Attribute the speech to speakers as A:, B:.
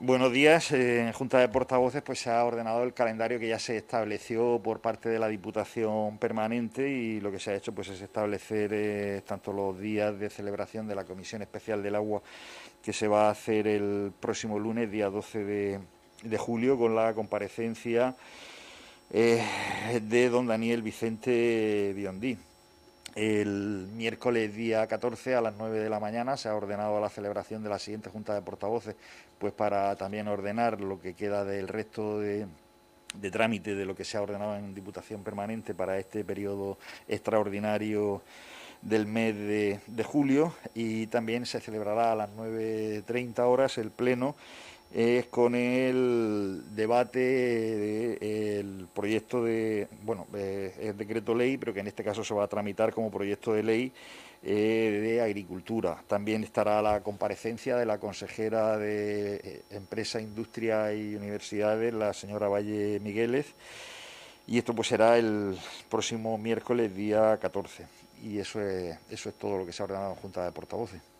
A: Buenos días. En Junta de Portavoces pues se ha ordenado el calendario que ya se estableció por parte de la Diputación Permanente, y lo que se ha hecho pues es establecer tanto los días de celebración de la Comisión Especial del Agua, que se va a hacer el próximo lunes, día 12 de julio, con la comparecencia de don Daniel Vicente Biondí. El miércoles día 14 a las 9 de la mañana se ha ordenado la celebración de la siguiente Junta de Portavoces, pues para también ordenar lo que queda del resto de trámite de lo que se ha ordenado en Diputación Permanente para este periodo extraordinario del mes de julio. Y también se celebrará a las 9:30 horas el pleno con el debate del proyecto de, bueno, es decreto ley, pero que en este caso se va a tramitar como proyecto de ley de Agricultura. También estará la comparecencia de la consejera de Empresa, Industria y Universidades, la señora Valle Migueles, y esto pues será el próximo miércoles día 14. Y eso es todo lo que se ha ordenado en Junta de Portavoces.